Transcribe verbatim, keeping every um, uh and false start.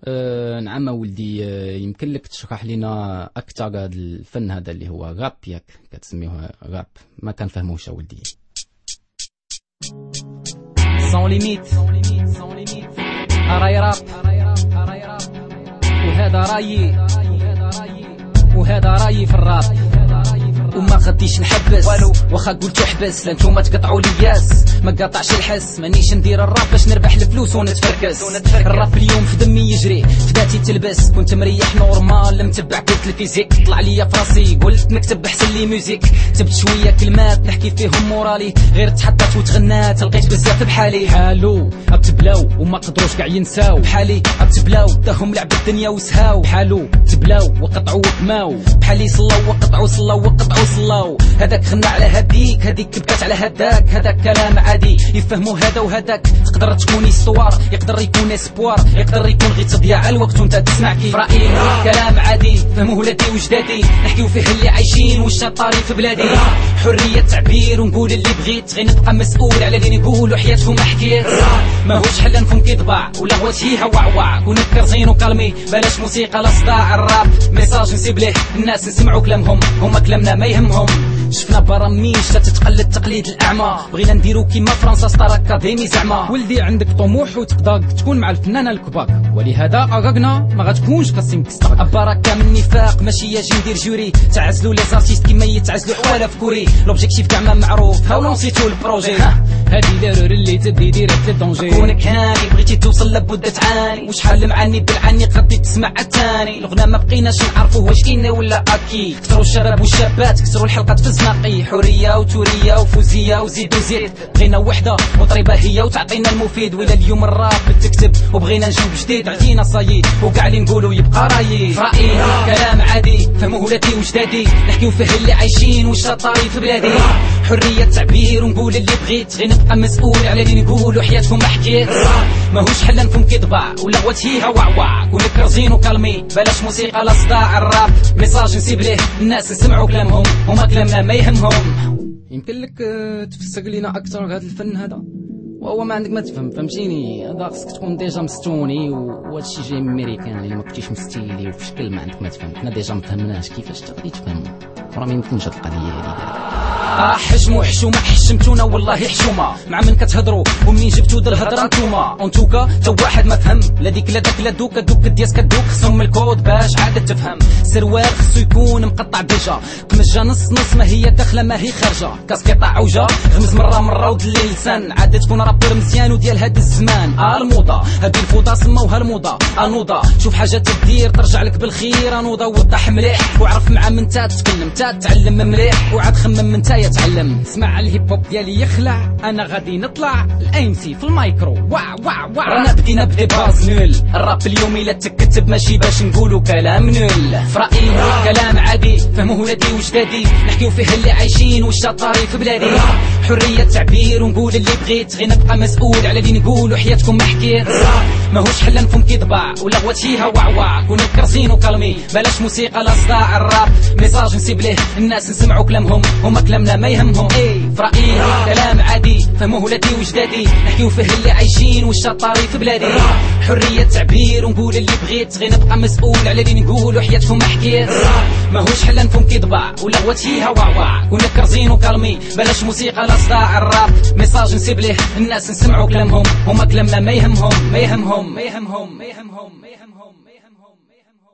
أه نعم ولدي. أه يمكن لك تشرح لنا اكثر هذا الفن هذا اللي هو راب، ياك كتسميوه راب؟ ما كنفهموش ولدي. سون ليميت راي راب، وهذا رايي وهذا رايي في الراب، وما غاديش نحبس واخا قلت احبس، لا نتوما تقطعوا لي ياس ما قاطعش الحس. مانيش ندير الراب باش نربح الفلوس ونتفركس، الراب اليوم في دمي يجري في ذاتي تلبس. كنت مريح نورمال متبع قلت الفيزيك، طلع ليا في راسي قلت نكتب احسن لي ميوزيك. كتبت شويه كلمات نحكي فيهم مورالي، غير تحطت وتغنات لقيت بزاف بحالي. حالو تبلاو وما قدروش كاع ينساو بحالي، تبلاو داهم لعب الدنيا وسهاو بحالو، تبلاو وقطعوا وكماو بحالي، صلاو وقطعوا صلاو وقطعوا صلاو. هذاك غنى على هديك، هذيك بكات على هداك، هذاك كلام عادي يفهموا هذا وهذاك. تقدر تكون استوار، يقدر يكون اسبوار، يقدر يكون غير تضياع الوقت وانت تسمع كيف رايي. كلام عادي فهموه ولادي وجدادي، نحكيو فيه اللي عايشين والشطاري في بلادي. حرية تعبير ونقول اللي بغيت، غير نبقى مسؤول على اللي نقولو حياتهم ما حكيت. ماهوش حل نفهم كيطبع ولا غوات هيها وعوع، ونكر زين وكالمي بلاش موسيقى لا صداع. الراب ميساج نسيب ليه الناس نسمعوا كلامهم، هما كلامنا ما يهمهم. شفنا براميش تتقلد تقليد الاعمى، بغينا نديرو كيما فرنسا ستار اكاديمي زعما. ولدي عندك طموح وتقدر تكون مع الفنانه الكبار، ولهذا اغاقنا ما غتكونش قسم كستر. البركه من النفاق ماشي يجي ندير جوري، تعزلوا لي زارتيست كيما يتعزلوا حواله في كوري. لوبجيكتيف كاع ما معروف هاولو نسيتو البروجي، هادي دارور اللي تدي ديريكت للدونجي. كونك هاني بغيتي توصل لابد تعاني، وشحال معاني بالعاني غادي تسمع الثاني. الغنى ما بقيناش نعرفوه واش كاين ولا اكيد، كثروا الشباب والشابات كثروا الحلقات في الزناقي. حريه وتوريه وفوزيه وزيد وزيد، بغينا وحده وطريبه هي وتعطينا المفيد. ولا اليوم الراب تكتب وبغينا نجيب جديد، عطينا صايي وكاع اللي نقولوا يبقى رايي. رايي كلام عادي فهموه ولادي وجدادي، نحكيو فيه اللي عايشين والشطاري في بلادي. حريه تعبير ونقول اللي بغيت، غير نبقى مسؤول على اللي نقولوا حياتكم ما حكيت. ماهوش حل نفهم كيطبع ولا غوات هيها وعوع، ونكر زين وكالمي بلاش موسيقى لا صداع. الراب ميساج نسيب ليه الناس نسمعوا كلامهم، هما كلامنا ما يهمهم. يمكن لك تفسر لنا اكثر هذا الفن هذا؟ وهو ما عندك ما تفهم فهمتيني، هذا خصك تكون ديجا مستوني، وهذا الشيء جاي من امريكان اللي ما كنتيش مستيلي وفي شكل ما عندك ما تفهم. حنا ديجا ما فهمناش كيفاش غادي تفهم، راه ما يمكنش هاد القضيه هذه. اه حشمو حشومه حشمتونا والله حشومه، مع من كتهضروا ومنين جبتو د الهضره نتوما. اونتوكا تا واحد ما فهم لا ديك لا داك لا دوك دوك دياس كدوك. خصهم الكود باش عاد تفهم، سروال خصو يكون مقطع ديجا، قمجه نص نص ما هي داخله ما هي خارجه. كاسكيطه عوجه غمز مره مره ودلي لسان، عاد تكون رابور مزيان وديال هاد الزمان. اه الموضه هادي الفوضى سموها الموضه. انوضه شوف حاجه تدير ترجع لك بالخير. انوضه وضح مليح وعرف مع من تا تتكلم تا تعلم مليح، وعاد خمم من تا يتعلم. اسمع الهيب هوب ديالي يخلع، انا غادي نطلع الام سي في المايكرو. واع واع واع رانا بدينا بدي باز نول. الراب اليومي لا تكتب ماشي باش نقولوا كلام نول. في رايي كلام عادي فهموه ولادي وجدادي، نحكيو فيه اللي عايشين والشطاري في بلادي. حريه تعبير ونقول اللي بغيت، غير نبقى مسؤول على اللي نقولوا حياتكم ما حكيت. ماهوش حل نفهم كيطبع ولا غوات هيها وعوع، كونكر زين وكالمي بلاش موسيقى لا صداع. الراب ميساج نسيب ليه الناس نسمعوا كلامهم، هما كلامنا ما يهمهم. اي في رايي كلام عادي فهموه ولادي وجدادي، نحكيو فيه اللي عايشين والشطاري في بلادي. حريه تعبير ونقول اللي بغيت، غير نبقى مسؤول على اللي نقولوا حياتكم ما حكيت. ماهوش حل نفهم كيطبع ولا غوات هيها وعوع، كونكر زين وكالمي بلاش موسيقى لا صداع. الراب ميساج نسيب ليه الناس نسمعوا كلامهم، هما كلامنا ما يهمهم ما يهمهم ما يهمهم ما يهمهم ما يهمهم ما يهمهم.